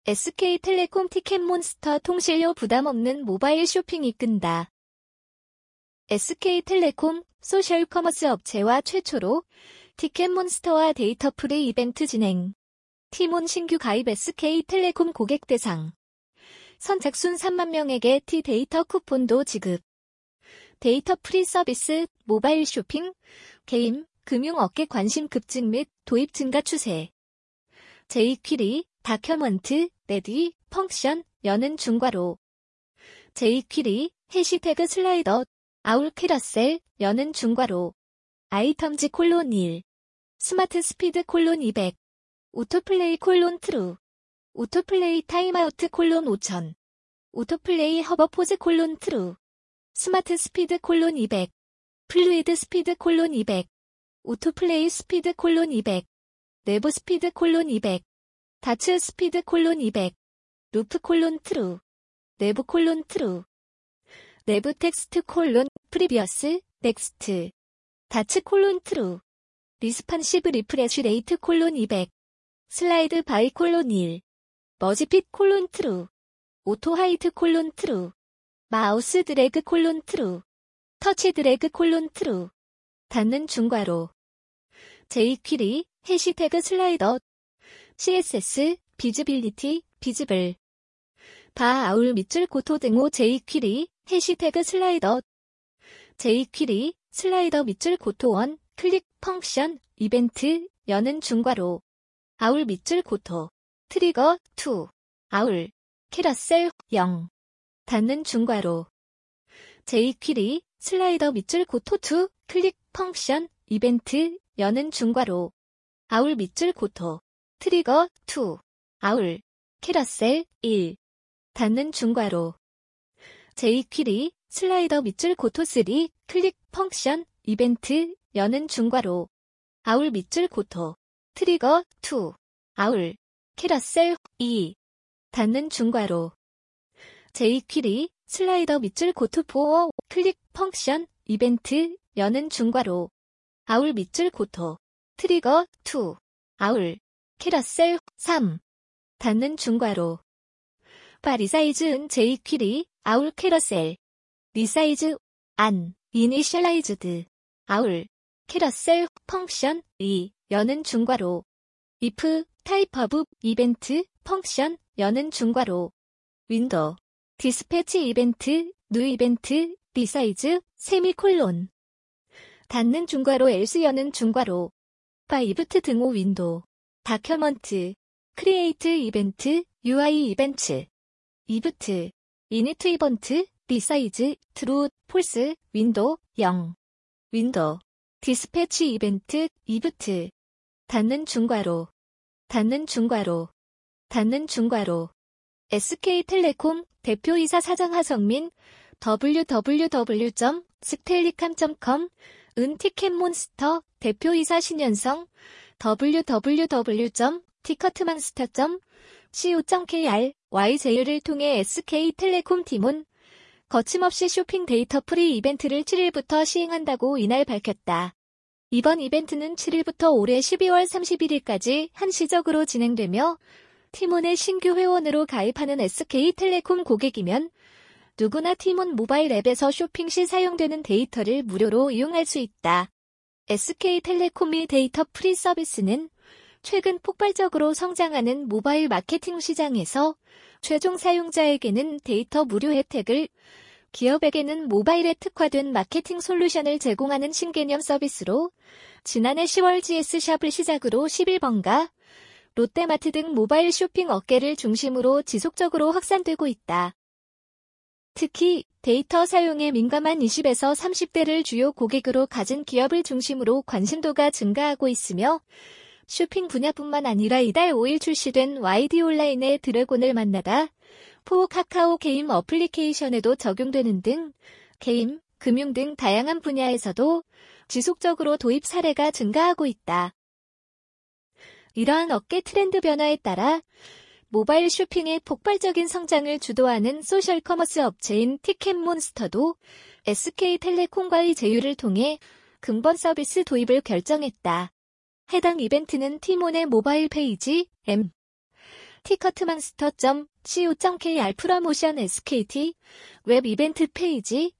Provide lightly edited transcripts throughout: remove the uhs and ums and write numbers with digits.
SK텔레콤 티켓몬스터 통실료 부담 없는 모바일 쇼핑이 끈다. SK텔레콤 소셜커머스 업체와 최초로 티켓몬스터와 데이터 프리 이벤트 진행. 티몬 신규 가입 SK텔레콤 고객 대상. 선착순 3만 명에게 T데이터 쿠폰도 지급. 데이터 프리 서비스, 모바일 쇼핑, 게임, 금융 업계 관심 급증 및 도입 증가 추세. 제이퀴리, 다큐먼트, 레디, 펑션, 여는 중괄호. 제이퀴리, 해시태그 슬라이더, 아울 캐러셀, 여는 중괄호. 아이템즈 콜론 1. 스마트 스피드 콜론 200. 오토플레이 콜론 트루. 오토플레이 타임아우트 콜론 5000. 오토플레이 허버포즈 콜론 트루. 스마트 스피드 콜론 200. 플루이드 스피드 콜론 200. 오토플레이 스피드 콜론 200. 내부 스피드 콜론 200. 다츠 스피드 콜론 200. 루프 콜론 트루. 내부 콜론 트루. 내부 텍스트 콜론 프리비어스 넥스트. 다츠 콜론 트루. 리스판시브 리프레쉬 레이트 콜론 200. 슬라이드 바이 콜론 1. 머지핏 콜론 트루. 오토 하이트 콜론 트루. 마우스 드래그 콜론 트루. 터치 드래그 콜론 트루. 닫는 중괄호. 제이퀴리, 해시태그 슬라이더. CSS, 비즈빌리티, 비즈블. 바 아울 밑줄 고토 등호 제이퀴리, 해시태그 슬라이더. 제이퀴리, 슬라이더 밑줄 고토 1, 클릭 펑션, 이벤트, 여는 중괄호. 아울 밑줄 고토. 트리거, 2. 아울. 캐러셀, 0. 닫는 중괄호. 제이퀴리, 슬라이더 밑줄 고토 2, 클릭 펑션, 이벤트, 여는 중괄호. 아울 밑줄 고토. 트리거, 2. 아울. 캐러셀, 1. 닫는 중괄호. 제이퀴리, 슬라이더 밑줄 고토 3, 클릭 펑션, 이벤트, 여는 중괄호. 아울 밑줄 고토. 트리거, 2. 아울. 캐러셀, 2. 닫는 중괄호. 제이퀴리, 슬라이더 밑줄 고토 4, 클릭 펑션, 이벤트, 여는 중괄호. 아울 밑줄 고토. 트리거, 2. 아울. 캐러셀, 3. 닫는 중괄호. 바 리사이즈 은 제이퀴리, 아울 캐러셀. 리사이즈, 안, 이니셜라이즈드. 아울. 캐러셀, 펑션, 2. 여는 중괄호. if, 타입 오브, 이벤트, 펑션, 여는 중괄호. 윈도우. 디스패치 이벤트, 뉴 이벤트, 리사이즈, 세미콜론. 닫는 중괄호 else 여는 중괄호. 바 이브트 등호 윈도우. 다큐먼트. 크리에이트 이벤트, UI 이벤트. 이브트. 이니트 이벤트, 리사이즈, 트루, 폴스, 윈도우, 0. 윈도우. 디스패치 이벤트, 이브트. 닫는 중괄호. 닫는 중괄호. 닫는 중괄호. SK텔레콤 대표이사 사장 하성민 www.stellicam.com 은 티켓몬스터 대표이사 신현성 www.ticketmonster.co.kr YJ를 통해 SK텔레콤 팀은 거침없이 쇼핑 데이터 프리 이벤트를 7일부터 시행한다고 이날 밝혔다. 이번 이벤트는 7일부터 올해 12월 31일까지 한시적으로 진행되며 티몬의 신규 회원으로 가입하는 SK텔레콤 고객이면 누구나 티몬 모바일 앱에서 쇼핑 시 사용되는 데이터를 무료로 이용할 수 있다. SK텔레콤의 데이터 프리 서비스는 최근 폭발적으로 성장하는 모바일 마케팅 시장에서 최종 사용자에게는 데이터 무료 혜택을, 기업에게는 모바일에 특화된 마케팅 솔루션을 제공하는 신개념 서비스로 지난해 10월 GS샵을 시작으로 11번가, 롯데마트 등 모바일 쇼핑 업계를 중심으로 지속적으로 확산되고 있다. 특히 데이터 사용에 민감한 20에서 30대를 주요 고객으로 가진 기업을 중심으로 관심도가 증가하고 있으며 쇼핑 분야뿐만 아니라 이달 5일 출시된 YD 온라인의 드래곤을 만나다 포 카카오 게임 어플리케이션에도 적용되는 등 게임, 금융 등 다양한 분야에서도 지속적으로 도입 사례가 증가하고 있다. 이러한 업계 트렌드 변화에 따라 모바일 쇼핑의 폭발적인 성장을 주도하는 소셜커머스 업체인 티켓몬스터도 SK텔레콤과의 제휴를 통해 근본 서비스 도입을 결정했다. 해당 이벤트는 티몬의 모바일 페이지, 티커트몬스터.co.kr 프로모션 SKT 웹 이벤트 페이지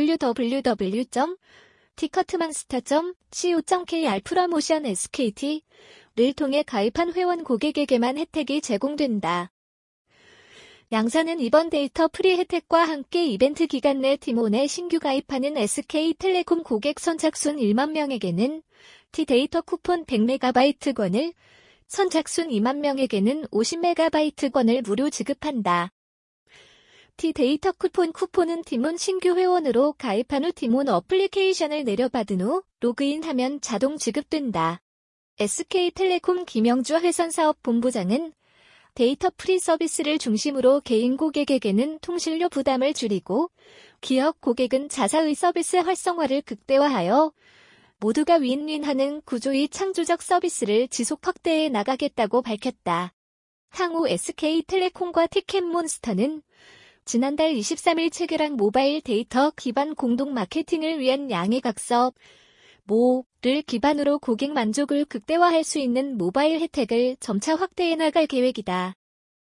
www.ticketmonster.co.kr 프로모션 SKT를 통해 가입한 회원 고객에게만 혜택이 제공된다. 양사는 이번 데이터 프리 혜택과 함께 이벤트 기간 내 티몬에 신규 가입하는 SK텔레콤 고객 선착순 1만 명에게는 T데이터 쿠폰 100MB권을, 선착순 2만 명에게는 50MB권을 무료 지급한다. T데이터 쿠폰은 티몬 신규 회원으로 가입한 후 티몬 어플리케이션을 내려받은 후 로그인하면 자동 지급된다. SK텔레콤 김영주 회선사업본부장은 데이터 프리 서비스를 중심으로 개인 고객에게는 통신료 부담을 줄이고 기업 고객은 자사의 서비스 활성화를 극대화하여 모두가 윈윈하는 구조의 창조적 서비스를 지속 확대해 나가겠다고 밝혔다. 향후 SK텔레콤과 티켓몬스터는 지난달 23일 체계랑 모바일 데이터 기반 공동 마케팅을 위한 양해각서 모를 기반으로 고객 만족을 극대화할 수 있는 모바일 혜택을 점차 확대해 나갈 계획이다.